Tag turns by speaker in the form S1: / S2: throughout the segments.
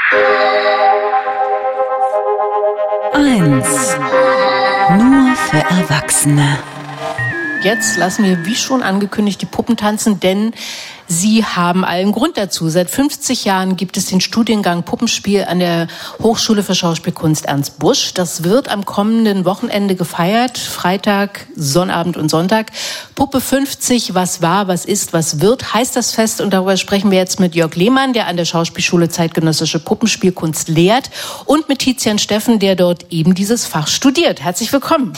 S1: 1. Nur für Erwachsene.
S2: Jetzt lassen wir, wie schon angekündigt, die Puppen tanzen, denn sie haben allen Grund dazu. Seit 50 Jahren gibt es den Studiengang Puppenspiel an der Hochschule für Schauspielkunst Ernst Busch. Das wird am kommenden Wochenende gefeiert, Freitag, Sonnabend und Sonntag. Puppe 50, was war, was ist, was wird, heißt das Fest. Und darüber sprechen wir jetzt mit Jörg Lehmann, der an der Schauspielschule Zeitgenössische Puppenspielkunst lehrt, und mit Tizian Steffen, der dort eben dieses Fach studiert. Herzlich willkommen.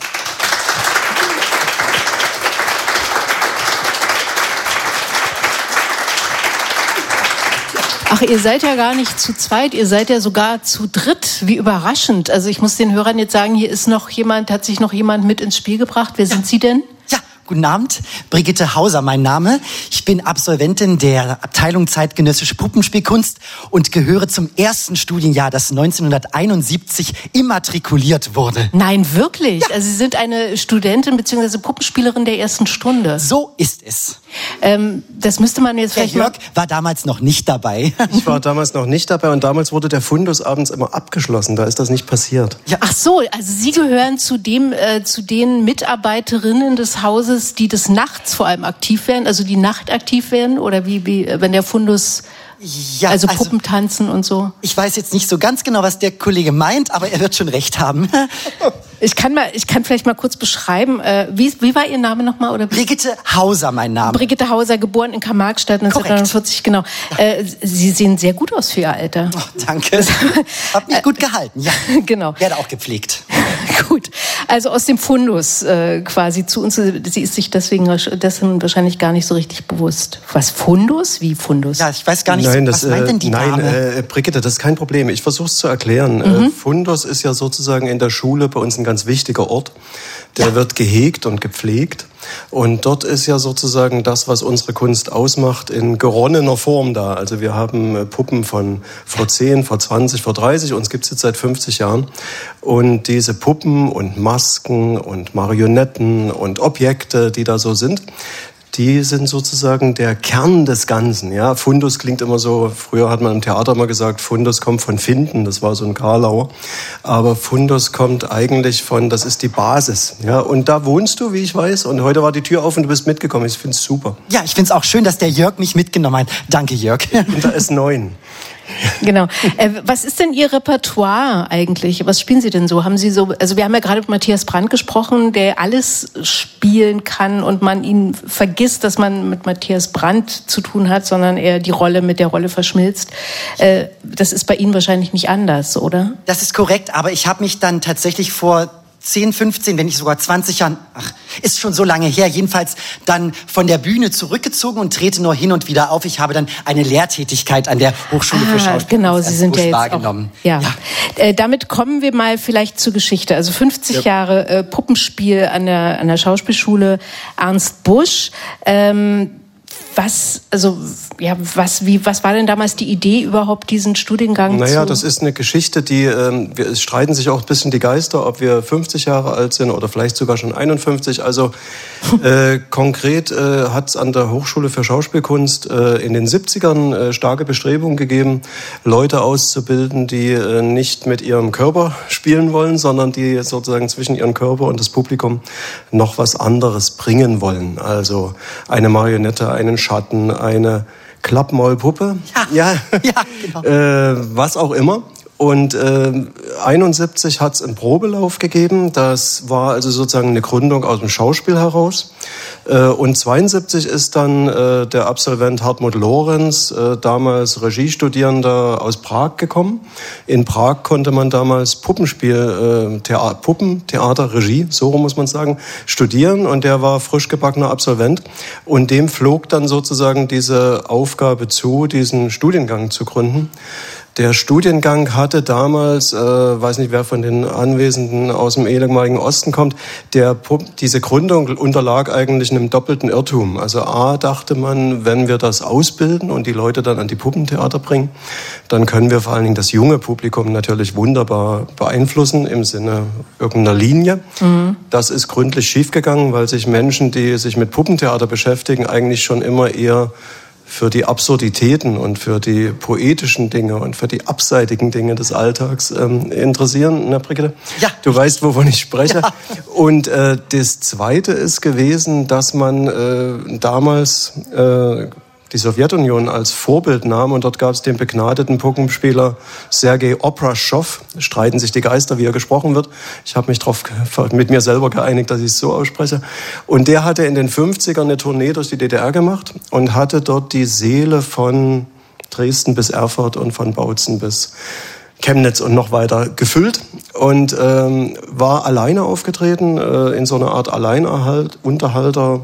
S2: Ach, ihr seid ja gar nicht zu zweit, ihr seid ja sogar zu dritt. Wie überraschend. Also ich muss den Hörern jetzt sagen, hier ist noch jemand, hat sich noch jemand mit ins Spiel gebracht. Wer sind Sie denn?
S3: Ja, guten Abend. Brigitte Hauser, mein Name. Ich bin Absolventin der Abteilung Zeitgenössische Puppenspielkunst und gehöre zum ersten Studienjahr, das 1971 immatrikuliert wurde.
S2: Nein, wirklich?
S3: Ja.
S2: Also Sie sind eine Studentin bzw. Puppenspielerin der ersten Stunde.
S3: So ist es.
S2: Das müsste man jetzt vielleicht
S3: Jörg war damals noch nicht dabei.
S4: Ich war damals noch nicht dabei und damals wurde der Fundus abends immer abgeschlossen. Da ist das nicht passiert.
S3: Ja.
S2: Ach so, also Sie gehören zu den Mitarbeiterinnen des Hauses, die des Nachts vor allem aktiv werden, also die nachtaktiv werden, oder wie wenn der Fundus,
S3: Ja,
S2: also Puppen tanzen und so?
S3: Ich weiß jetzt nicht so ganz genau, was der Kollege meint, aber er wird schon recht haben.
S2: Ich kann vielleicht mal kurz beschreiben, wie war Ihr Name nochmal? Oder?
S3: Brigitte Hauser, mein Name.
S2: Brigitte Hauser, geboren in Karl-Marx-Stadt 1949, genau. Sie sehen sehr gut aus für Ihr Alter.
S3: Oh, danke. Hab mich gut gehalten, ja.
S2: Genau.
S3: Werde auch gepflegt.
S2: Gut, also aus dem Fundus quasi zu uns. Sie ist sich dessen wahrscheinlich gar nicht so richtig bewusst. Was, Fundus? Wie Fundus?
S3: Ja, ich weiß gar nicht, was meint denn die Dame?
S4: Nein, Brigitte, das ist kein Problem. Ich versuche es zu erklären. Fundus ist ja sozusagen in der Schule bei uns ein ganz wichtiger Ort. Der wird gehegt und gepflegt. Und dort ist ja sozusagen das, was unsere Kunst ausmacht, in geronnener Form da. Also wir haben Puppen von vor 10, vor 20, vor 30, uns gibt's jetzt seit 50 Jahren. Und diese Puppen und Masken und Marionetten und Objekte, die da so sind, die sind sozusagen der Kern des Ganzen. Ja, Fundus klingt immer so, früher hat man im Theater mal gesagt, Fundus kommt von Finden, das war so ein Karlauer. Aber Fundus kommt eigentlich das ist die Basis. Ja, und da wohnst du, wie ich weiß, und heute war die Tür auf und du bist mitgekommen. Ich finde es super.
S3: Ja, ich finde es auch schön, dass der Jörg mich mitgenommen hat. Danke, Jörg.
S4: Und da ist 9.
S2: Genau. Was ist denn Ihr Repertoire eigentlich? Was spielen Sie denn so? Haben Sie so, also wir haben ja gerade mit Matthias Brandt gesprochen, der alles spielen kann und man ihn vergisst, dass man mit Matthias Brandt zu tun hat, sondern er die Rolle mit der Rolle verschmilzt. Das ist bei Ihnen wahrscheinlich nicht anders, oder?
S3: Das ist korrekt, aber ich habe mich dann tatsächlich vor 10, 15, wenn nicht sogar 20 Jahren, ist schon so lange her, jedenfalls dann von der Bühne zurückgezogen und trete nur hin und wieder auf. Ich habe dann eine Lehrtätigkeit an der Hochschule für Schauspielkunst
S2: genau, Sie sind ja jetzt
S3: wahrgenommen.
S2: Auch, ja. Damit kommen wir mal vielleicht zur Geschichte. Also 50 Jahre Puppenspiel an der Schauspielschule Ernst Busch. Was war denn damals die Idee, überhaupt diesen Studiengang
S4: Naja, das ist eine Geschichte, es streiten sich auch ein bisschen die Geister, ob wir 50 Jahre alt sind oder vielleicht sogar schon 51. Also konkret hat es an der Hochschule für Schauspielkunst in den 70ern starke Bestrebungen gegeben, Leute auszubilden, die nicht mit ihrem Körper spielen wollen, sondern die sozusagen zwischen ihrem Körper und das Publikum noch was anderes bringen wollen. Also eine Marionette, einen Schatten, eine Klappmaulpuppe, ja genau. Was auch immer. Und 71 hat es einen Probelauf gegeben. Das war also sozusagen eine Gründung aus dem Schauspiel heraus. Und 72 ist dann der Absolvent Hartmut Lorenz, damals Regiestudierender aus Prag gekommen. In Prag konnte man damals Puppentheater, Regie, so muss man sagen, studieren. Und der war frisch gebackener Absolvent. Und dem flog dann sozusagen diese Aufgabe zu, diesen Studiengang zu gründen. Der Studiengang hatte damals, weiß nicht, wer von den Anwesenden aus dem ehemaligen Osten kommt, diese Gründung unterlag eigentlich einem doppelten Irrtum. Also A, dachte man, wenn wir das ausbilden und die Leute dann an die Puppentheater bringen, dann können wir vor allen Dingen das junge Publikum natürlich wunderbar beeinflussen im Sinne irgendeiner Linie. Mhm. Das ist gründlich schiefgegangen, weil sich Menschen, die sich mit Puppentheater beschäftigen, eigentlich schon immer eher für die Absurditäten und für die poetischen Dinge und für die abseitigen Dinge des Alltags interessieren, ne, Brigitte?
S3: Ja.
S4: Du weißt, wovon ich spreche.
S3: Ja.
S4: Und das Zweite ist gewesen, dass man damals die Sowjetunion als Vorbild nahm und dort gab es den begnadeten Puppenspieler Sergei Obraschow. Streiten sich die Geister, wie er gesprochen wird. Ich habe mich mit mir selber geeinigt, dass ich es so ausspreche. Und der hatte in den 50ern eine Tournee durch die DDR gemacht und hatte dort die Seele von Dresden bis Erfurt und von Bautzen bis Chemnitz und noch weiter gefüllt und war alleine aufgetreten in so einer Art Alleinunterhalter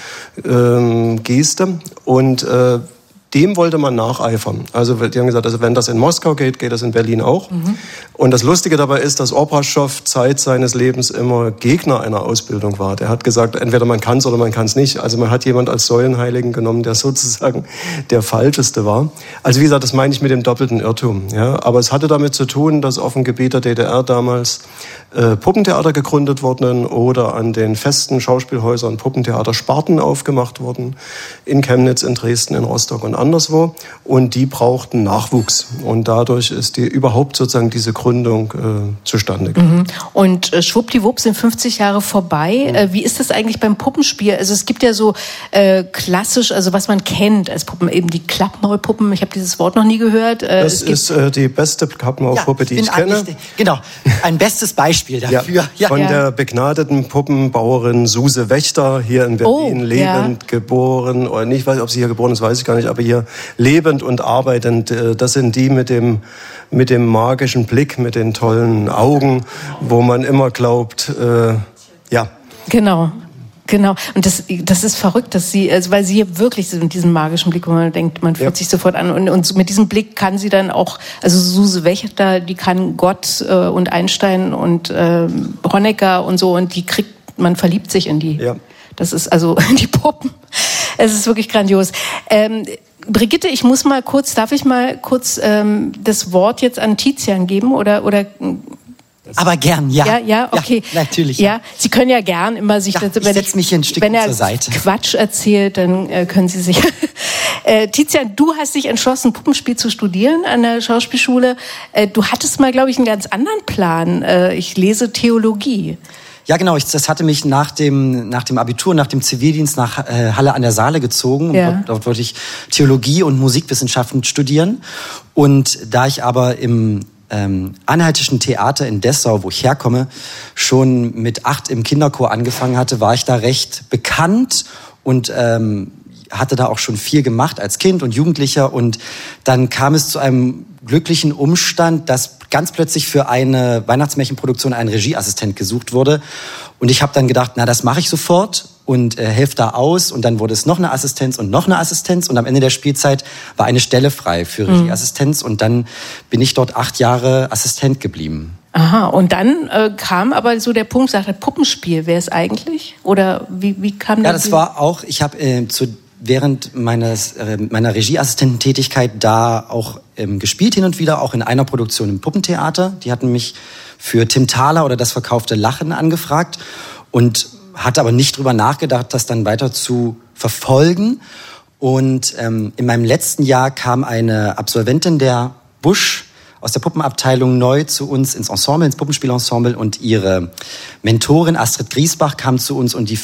S4: Geste und dem wollte man nacheifern. Also die haben gesagt, also wenn das in Moskau geht, geht das in Berlin auch. Mhm. Und das Lustige dabei ist, dass Obraschow Zeit seines Lebens immer Gegner einer Ausbildung war. Der hat gesagt, entweder man kann es oder man kann es nicht. Also man hat jemand als Säulenheiligen genommen, der sozusagen der Falscheste war. Also wie gesagt, das meine ich mit dem doppelten Irrtum. Ja? Aber es hatte damit zu tun, dass auf dem Gebiet der DDR damals Puppentheater gegründet wurden oder an den festen Schauspielhäusern Puppentheater-Sparten aufgemacht wurden. In Chemnitz, in Dresden, in Rostock und anderswo. Und die brauchten Nachwuchs. Und dadurch ist überhaupt sozusagen diese Gründung zustande gekommen.
S2: Und schwuppdiwupp sind 50 Jahre vorbei. Wie ist das eigentlich beim Puppenspiel? Also es gibt ja so klassisch, also was man kennt als Puppen, eben die Klappmaulpuppen. Ich habe dieses Wort noch nie gehört.
S4: Das ist die beste Klappmaulpuppe, die ich kenne.
S3: Genau, ein bestes Beispiel dafür.
S4: Ja, von der begnadeten Puppenbauerin Suse Wächter, hier in Berlin lebend geboren. Oder nicht, ob sie hier geboren ist, weiß ich gar nicht, aber hier lebend und arbeitend. Das sind die mit dem magischen Blick, mit den tollen Augen, wo man immer glaubt,
S2: Genau. Und das ist verrückt, dass sie, also weil sie wirklich so mit diesem magischen Blick, wo man denkt, man fühlt sich sofort an. Und mit diesem Blick kann sie dann auch, also Suse Wächter, die kann Gott und Einstein und Honecker und so, und man verliebt sich in die. Ja. Das ist also die Puppen. Es ist wirklich grandios. Brigitte, darf ich mal kurz das Wort jetzt an Tizian geben oder
S3: aber gern, ja.
S2: Ja, okay.
S3: Ja, natürlich.
S2: Ja, Sie können ja gern immer sich...
S3: Ja, ich setze mich hier ein Stück zur Seite.
S2: Wenn er Quatsch erzählt, dann können Sie sich... Tizian, du hast dich entschlossen, Puppenspiel zu studieren an der Schauspielschule. Du hattest mal, glaube ich, einen ganz anderen Plan. Ich lese Theologie.
S3: Ja, genau. Das hatte mich nach dem Abitur, nach dem Zivildienst nach Halle an der Saale gezogen. Ja. Dort wollte ich Theologie und Musikwissenschaften studieren. Und da ich aber im Anhaltischen Theater in Dessau, wo ich herkomme, schon mit 8 im Kinderchor angefangen hatte, war ich da recht bekannt und hatte da auch schon viel gemacht als Kind und Jugendlicher. Und dann kam es zu einem glücklichen Umstand, dass ganz plötzlich für eine Weihnachtsmärchenproduktion ein Regieassistent gesucht wurde. Und ich habe dann gedacht, das mache ich sofort und helfe da aus. Und dann wurde es noch eine Assistenz und noch eine Assistenz. Und am Ende der Spielzeit war eine Stelle frei für Regieassistenz. Und dann bin ich dort 8 Jahre Assistent geblieben.
S2: Aha, und dann kam aber so der Punkt, sagte Puppenspiel, wäre es eigentlich? Oder wie kam das?
S3: Ja, das war auch, ich habe während meiner Regieassistententätigkeit da auch gespielt hin und wieder, auch in einer Produktion im Puppentheater. Die hatten mich für Tim Thaler oder das verkaufte Lachen angefragt und hatte aber nicht drüber nachgedacht, das dann weiter zu verfolgen. Und in meinem letzten Jahr kam eine Absolventin der Busch aus der Puppenabteilung neu zu uns ins Ensemble, ins Puppenspielensemble, und ihre Mentorin Astrid Griesbach kam zu uns und die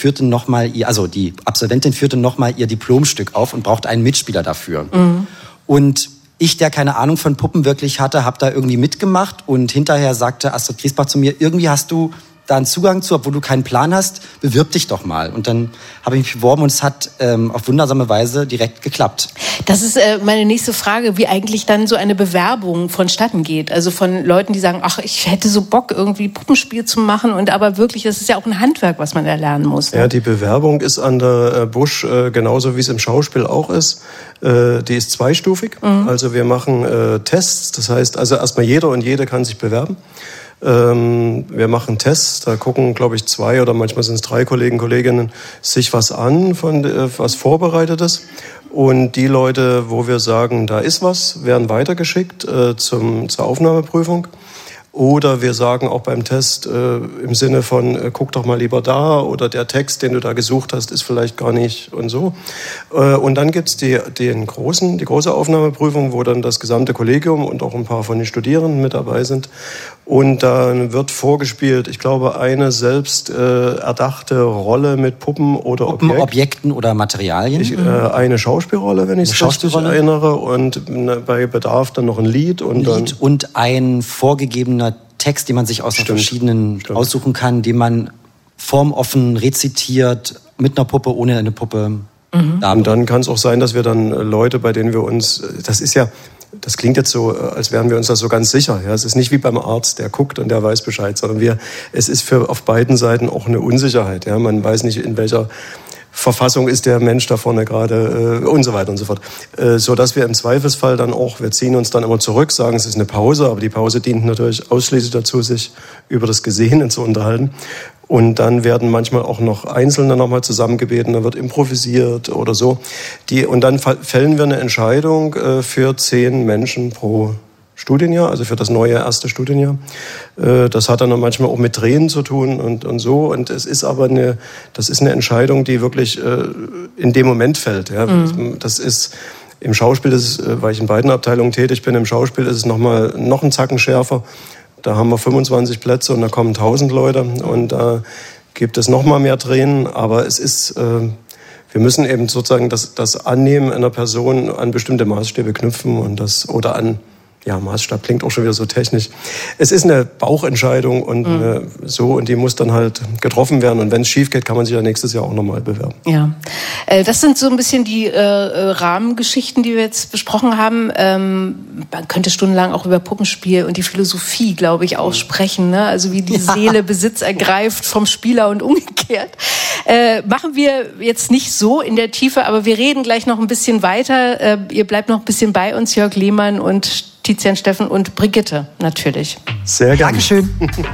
S3: Absolventin führte nochmal ihr Diplomstück auf und brauchte einen Mitspieler dafür. Mhm. Und ich, der keine Ahnung von Puppen wirklich hatte, habe da irgendwie mitgemacht, und hinterher sagte Astrid Griesbach zu mir, irgendwie hast du da einen Zugang zu, obwohl du keinen Plan hast, bewirb dich doch mal. Und dann habe ich mich beworben und es hat auf wundersame Weise direkt geklappt.
S2: Das ist meine nächste Frage, wie eigentlich dann so eine Bewerbung vonstatten geht. Also von Leuten, die sagen, ach, ich hätte so Bock, irgendwie Puppenspiel zu machen, und aber wirklich, das ist ja auch ein Handwerk, was man erlernen muss. Ne?
S4: Ja, die Bewerbung ist an der Busch genauso wie es im Schauspiel auch ist. Die ist zweistufig. Mhm. Also wir machen Tests. Das heißt, also erstmal jeder und jede kann sich bewerben. Wir machen Tests, da gucken, glaube ich, 2 oder manchmal sind es 3 Kolleginnen sich was an, von was Vorbereitetes. Und die Leute, wo wir sagen, da ist was, werden weitergeschickt zur Aufnahmeprüfung. Oder wir sagen auch beim Test im Sinne von, guck doch mal lieber da, oder der Text, den du da gesucht hast, ist vielleicht gar nicht und so. Und dann gibt's die große Aufnahmeprüfung, wo dann das gesamte Kollegium und auch ein paar von den Studierenden mit dabei sind. Und dann wird vorgespielt, ich glaube, eine selbst erdachte Rolle mit Puppen oder
S3: Objekten oder Materialien.
S4: Eine Schauspielrolle, wenn ich es richtig erinnere. Und bei Bedarf dann noch ein Lied.
S3: Und ein vorgegebener Text, den man sich aus verschiedenen aussuchen kann, den man formoffen rezitiert, mit einer Puppe, ohne eine Puppe.
S4: Und dann kann es auch sein, dass wir dann Leute, bei denen wir uns, das klingt jetzt so, als wären wir uns da so ganz sicher. Ja, es ist nicht wie beim Arzt, der guckt und der weiß Bescheid, sondern es ist auf beiden Seiten auch eine Unsicherheit. Ja, man weiß nicht, in welcher Verfassung ist der Mensch da vorne gerade und so weiter und so fort. So dass wir im Zweifelsfall dann auch, wir ziehen uns dann immer zurück, sagen, es ist eine Pause, aber die Pause dient natürlich ausschließlich dazu, sich über das Gesehene zu unterhalten. Und dann werden manchmal auch noch Einzelne nochmal zusammengebeten, dann wird improvisiert oder so. Und dann fällen wir eine Entscheidung für 10 Menschen pro Studienjahr, also für das neue erste Studienjahr. Das hat dann manchmal auch mit Tränen zu tun und so. Und es ist aber eine Entscheidung, die wirklich in dem Moment fällt. Ja. Das ist im Schauspiel, weil ich in beiden Abteilungen tätig bin, im Schauspiel ist es noch einen Zacken schärfer. Da haben wir 25 Plätze und da kommen 1000 Leute und da gibt es noch mal mehr Tränen. Aber es ist, wir müssen eben sozusagen das Annehmen einer Person an bestimmte Maßstäbe knüpfen Maßstab klingt auch schon wieder so technisch. Es ist eine Bauchentscheidung und und die muss dann halt getroffen werden. Und wenn es schief geht, kann man sich ja nächstes Jahr auch nochmal bewerben.
S2: Ja, das sind so ein bisschen die Rahmengeschichten, die wir jetzt besprochen haben. Man könnte stundenlang auch über Puppenspiel und die Philosophie, glaube ich, auch sprechen. Ne? Also wie die Seele Besitz ergreift vom Spieler und umgekehrt. Machen wir jetzt nicht so in der Tiefe, aber wir reden gleich noch ein bisschen weiter. Ihr bleibt noch ein bisschen bei uns, Jörg Lehmann und Tizian Steffen und Brigitte natürlich.
S4: Sehr gerne.
S3: Dankeschön.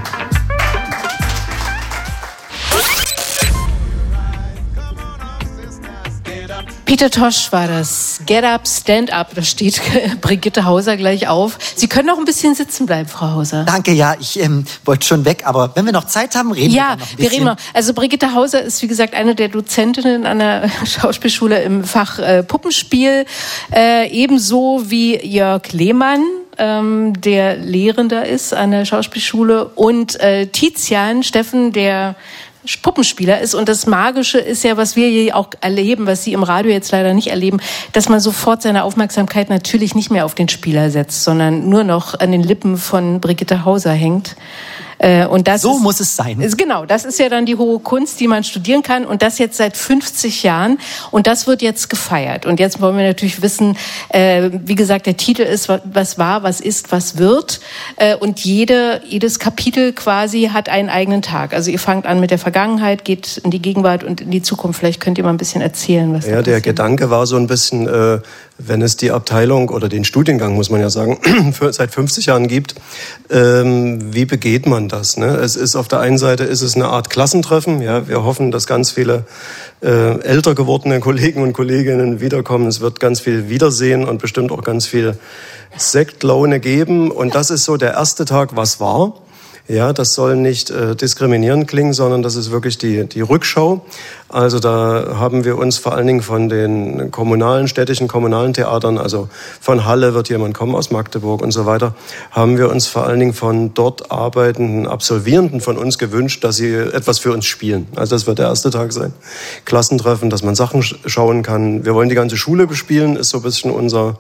S2: Peter Tosh war das. Get up, stand up. Da steht Brigitte Hauser gleich auf. Sie können noch ein bisschen sitzen bleiben, Frau Hauser.
S3: Danke, ja, ich wollte schon weg, aber wenn wir noch Zeit haben, reden wir noch ein bisschen. Ja, wir reden mal.
S2: Also Brigitte Hauser ist, wie gesagt, eine der Dozentinnen an der Schauspielschule im Fach Puppenspiel. Ebenso wie Jörg Lehmann, der Lehrender ist an der Schauspielschule. Und Tizian Steffen, der Puppenspieler ist. Und das Magische ist ja, was wir hier auch erleben, was Sie im Radio jetzt leider nicht erleben, dass man sofort seine Aufmerksamkeit natürlich nicht mehr auf den Spieler setzt, sondern nur noch an den Lippen von Brigitte Hauser hängt. Und das
S3: muss es sein.
S2: Genau, das ist ja dann die hohe Kunst, die man studieren kann und das jetzt seit 50 Jahren und das wird jetzt gefeiert. Und jetzt wollen wir natürlich wissen, wie gesagt, der Titel ist, was war, was ist, was wird und jedes Kapitel quasi hat einen eigenen Tag. Also ihr fangt an mit der Vergangenheit, geht in die Gegenwart und in die Zukunft. Vielleicht könnt ihr mal ein bisschen erzählen, was da passiert.
S4: Der Gedanke war so ein bisschen, wenn es die Abteilung oder den Studiengang, muss man ja sagen, seit 50 Jahren gibt, wie begeht man das? Ne? Es ist auf der einen Seite ist es eine Art Klassentreffen. Ja, wir hoffen, dass ganz viele älter gewordene Kollegen und Kolleginnen wiederkommen. Es wird ganz viel Wiedersehen und bestimmt auch ganz viel Sektlaune geben. Und das ist so der erste Tag, was war. Ja, das soll nicht diskriminierend klingen, sondern das ist wirklich die Rückschau. Also da haben wir uns vor allen Dingen von den städtischen kommunalen Theatern, also von Halle wird jemand kommen aus Magdeburg und so weiter, haben wir uns vor allen Dingen von dort arbeitenden Absolvierenden von uns gewünscht, dass sie etwas für uns spielen. Also das wird der erste Tag sein. Klassentreffen, dass man Sachen schauen kann. Wir wollen die ganze Schule bespielen, ist so ein bisschen unser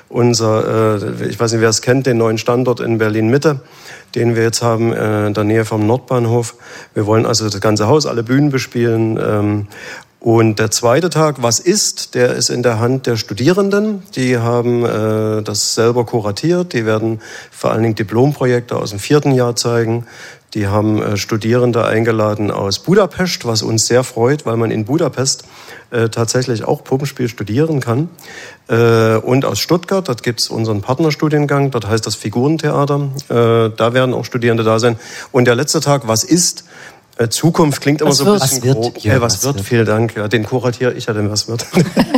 S4: ich weiß nicht, wer es kennt, den neuen Standort in Berlin-Mitte, den wir jetzt haben, in der Nähe vom Nordbahnhof. Wir wollen also das ganze Haus, alle Bühnen bespielen. Und der zweite Tag, was ist, der ist in der Hand der Studierenden. Die haben das selber kuratiert. Die werden vor allen Dingen Diplomprojekte aus dem 4. Jahr zeigen. Die haben Studierende eingeladen aus Budapest, was uns sehr freut, weil man in Budapest tatsächlich auch Puppenspiel studieren kann. Und aus Stuttgart, dort gibt's unseren Partnerstudiengang, dort heißt das Figurentheater. Da werden auch Studierende da sein. Und der letzte Tag, was ist, Zukunft klingt immer so ein bisschen grob. Was wird? Vielen Dank. Ja, den kuratiere ich ja, denn was wird.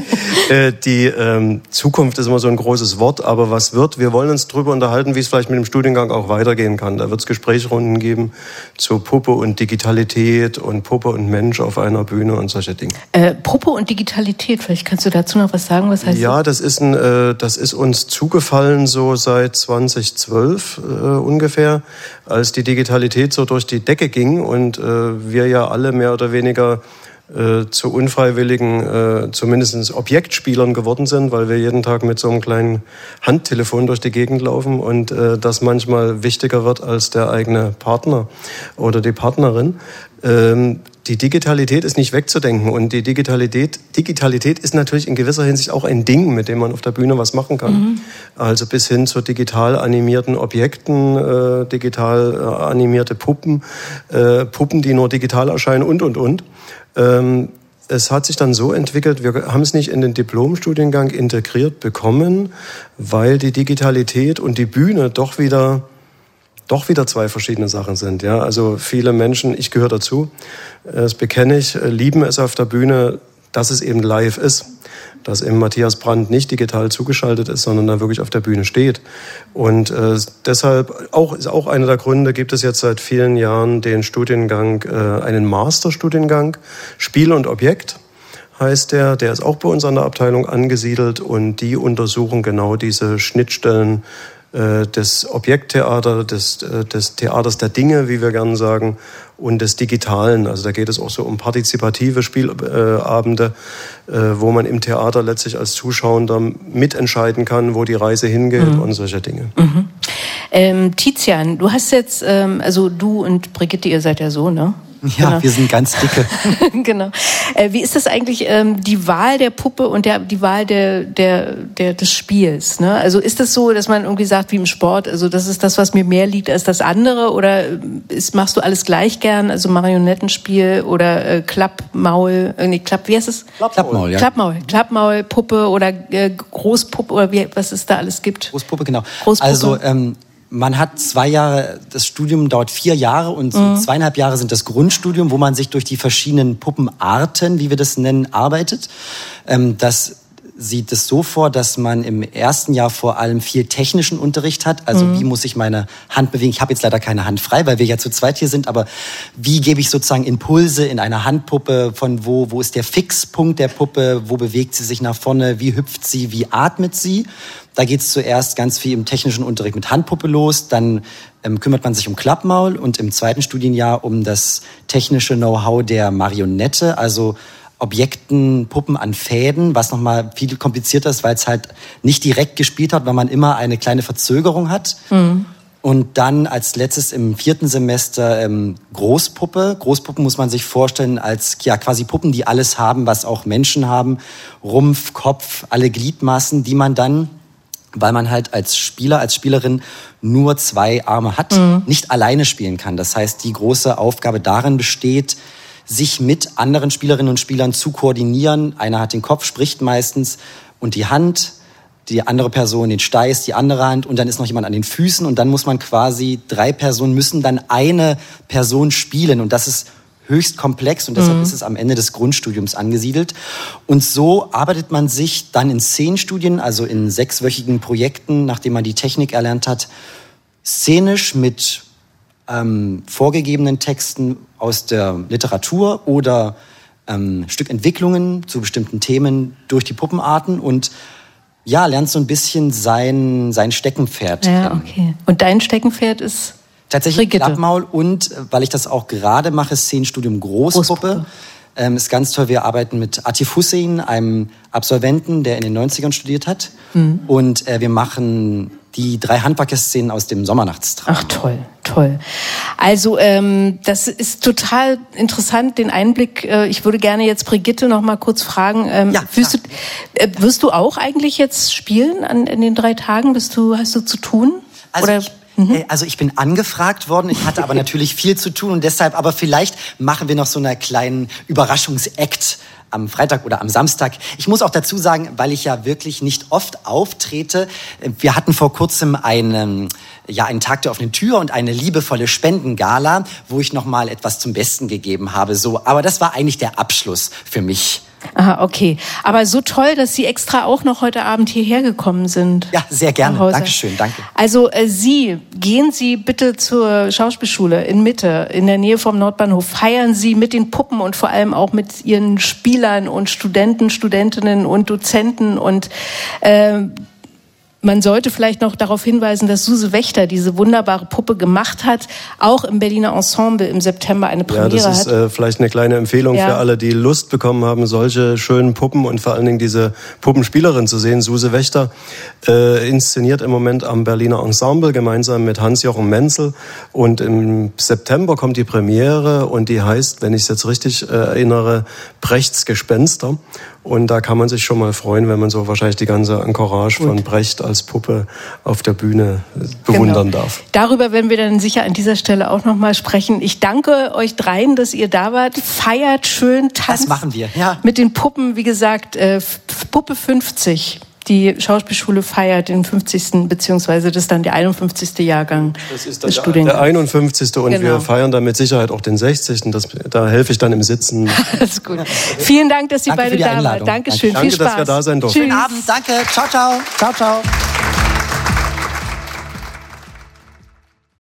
S4: Die Zukunft ist immer so ein großes Wort, aber was wird? Wir wollen uns darüber unterhalten, wie es vielleicht mit dem Studiengang auch weitergehen kann. Da wird es Gesprächsrunden geben zu Puppe und Digitalität und Puppe und Mensch auf einer Bühne und solche Dinge.
S2: Puppe und Digitalität, vielleicht kannst du dazu noch was sagen? Was heißt das?
S4: Das ist uns zugefallen so seit 2012 ungefähr, als die Digitalität so durch die Decke ging und wir ja alle mehr oder weniger zu unfreiwilligen, zumindest Objektspielern geworden sind, weil wir jeden Tag mit so einem kleinen Handtelefon durch die Gegend laufen und das manchmal wichtiger wird als der eigene Partner oder die Partnerin. Die Digitalität ist nicht wegzudenken und die Digitalität ist natürlich in gewisser Hinsicht auch ein Ding, mit dem man auf der Bühne was machen kann. Mhm. Also bis hin zu digital animierten Objekten, digital animierte Puppen, Puppen, die nur digital erscheinen und. Es hat sich dann so entwickelt, wir haben es nicht in den Diplomstudiengang integriert bekommen, weil die Digitalität und die Bühne doch wieder zwei verschiedene Sachen sind. Ja? Also viele Menschen, ich gehöre dazu, das bekenne ich, lieben es auf der Bühne, dass es eben live ist. Dass eben Matthias Brandt nicht digital zugeschaltet ist, sondern da wirklich auf der Bühne steht. Und deshalb ist auch einer der Gründe, gibt es jetzt seit vielen Jahren den Studiengang, einen Masterstudiengang, Spiel und Objekt heißt der ist auch bei uns an der Abteilung angesiedelt und die untersuchen genau diese Schnittstellen des Objekttheater, des Theaters der Dinge, wie wir gerne sagen, und des Digitalen. Also da geht es auch so um partizipative Spielabende, wo man im Theater letztlich als Zuschauer mitentscheiden kann, wo die Reise hingeht und solche Dinge.
S2: Mhm. Tizian, du hast jetzt, also du und Brigitte, ihr seid ja so, ne?
S3: Ja,
S2: genau.
S3: Wir sind ganz dicke.
S2: Genau. Wie ist das eigentlich, die Wahl der Puppe und die Wahl des Spiels? Ne? Also ist das so, dass man irgendwie sagt, wie im Sport, also das ist das, was mir mehr liegt als das andere? Oder machst du alles gleich gern? Also Marionettenspiel oder Klappmaul, wie heißt es?
S3: Klappmaul, ja.
S2: Klappmaul, Puppe oder Großpuppe oder was es da alles gibt?
S3: Großpuppe, genau.
S2: Großpuppe.
S3: Also man hat 2 Jahre, das Studium dauert 4 Jahre und 2,5 Jahre sind das Grundstudium, wo man sich durch die verschiedenen Puppenarten, wie wir das nennen, arbeitet. Das sieht es so vor, dass man im ersten Jahr vor allem viel technischen Unterricht hat. Also wie muss ich meine Hand bewegen? Ich habe jetzt leider keine Hand frei, weil wir ja zu zweit hier sind. Aber wie gebe ich sozusagen Impulse in einer Handpuppe? Von wo ist der Fixpunkt der Puppe? Wo bewegt sie sich nach vorne? Wie hüpft sie? Wie atmet sie? Da geht es zuerst ganz viel im technischen Unterricht mit Handpuppe los. Dann kümmert man sich um Klappmaul und im zweiten Studienjahr um das technische Know-how der Marionette. Also Objekten, Puppen an Fäden, was nochmal viel komplizierter ist, weil es halt nicht direkt gespielt hat, weil man immer eine kleine Verzögerung hat. Mhm. Und dann als letztes im 4. Semester Großpuppe. Großpuppen muss man sich vorstellen als quasi Puppen, die alles haben, was auch Menschen haben. Rumpf, Kopf, alle Gliedmaßen, die man dann, weil man halt als Spieler, als Spielerin nur 2 Arme hat, nicht alleine spielen kann. Das heißt, die große Aufgabe darin besteht, sich mit anderen Spielerinnen und Spielern zu koordinieren. Einer hat den Kopf, spricht meistens, und die Hand, die andere Person den Steiß, die andere Hand, und dann ist noch jemand an den Füßen, und dann muss man quasi 3 Personen müssen dann eine Person spielen, und das ist höchst komplex, und deshalb ist es am Ende des Grundstudiums angesiedelt. Und so arbeitet man sich dann in Szenenstudien, also in 6-wöchigen Projekten, nachdem man die Technik erlernt hat, szenisch mit vorgegebenen Texten aus der Literatur oder Stückentwicklungen zu bestimmten Themen durch die Puppenarten und lernt so ein bisschen sein Steckenpferd kennen.
S2: Ja, okay. Und dein Steckenpferd ist
S3: tatsächlich
S2: Brigitte.
S3: Klappmaul, und weil ich das auch gerade mache, Szenenstudium Großpuppe. Ist ganz toll. Wir arbeiten mit Atif Hussein, einem Absolventen, der in den 90ern studiert hat. Und wir machen die 3 Handwerkerszenen aus dem Sommernachtstraum.
S2: Ach, toll. Also das ist total interessant, den Einblick. Ich würde gerne jetzt Brigitte noch mal kurz fragen. Wirst du auch eigentlich jetzt spielen in den 3 Tagen? Hast du zu tun?
S3: Also ich bin angefragt worden, ich hatte aber natürlich viel zu tun, und deshalb, aber vielleicht machen wir noch so einen kleinen Überraschungsakt am Freitag oder am Samstag. Ich muss auch dazu sagen, weil ich ja wirklich nicht oft auftrete, wir hatten vor kurzem einen Tag der offenen Tür und eine liebevolle Spendengala, wo ich nochmal etwas zum Besten gegeben habe. So, aber das war eigentlich der Abschluss für mich.
S2: Aha, okay. Aber so toll, dass Sie extra auch noch heute Abend hierher gekommen sind.
S3: Ja, sehr gerne. Dankeschön, danke.
S2: Also gehen Sie bitte zur Schauspielschule in Mitte, in der Nähe vom Nordbahnhof. Feiern Sie mit den Puppen und vor allem auch mit Ihren Spielern und Studenten, Studentinnen und Dozenten und man sollte vielleicht noch darauf hinweisen, dass Suse Wächter diese wunderbare Puppe gemacht hat, auch im Berliner Ensemble im September eine Premiere hat.
S4: Ja, das ist vielleicht eine kleine Empfehlung für alle, die Lust bekommen haben, solche schönen Puppen und vor allen Dingen diese Puppenspielerin zu sehen. Suse Wächter inszeniert im Moment am Berliner Ensemble gemeinsam mit Hans-Jochen Menzel und im September kommt die Premiere und die heißt, wenn ich es jetzt richtig erinnere, Brechts Gespenster. Und da kann man sich schon mal freuen, wenn man so wahrscheinlich die ganze Encourage von Brecht als Puppe auf der Bühne bewundern darf.
S2: Darüber werden wir dann sicher an dieser Stelle auch noch mal sprechen. Ich danke euch dreien, dass ihr da wart. Feiert schön, tanzt.
S3: Das machen wir, ja.
S2: Mit den Puppen, wie gesagt, Puppe 50. Die Schauspielschule feiert den 50. beziehungsweise das ist dann der 51. Jahrgang des Studiengangs.
S4: Der 51. und wir feiern dann mit Sicherheit auch den 60. Da helfe ich dann im Sitzen.
S2: Das ist gut. Vielen Dank, dass Sie beide da waren. Dankeschön.
S4: Danke,
S2: viel Spaß.
S4: Dass wir da sein durften.
S3: Schönen Abend, danke. Ciao, ciao. Ciao, ciao.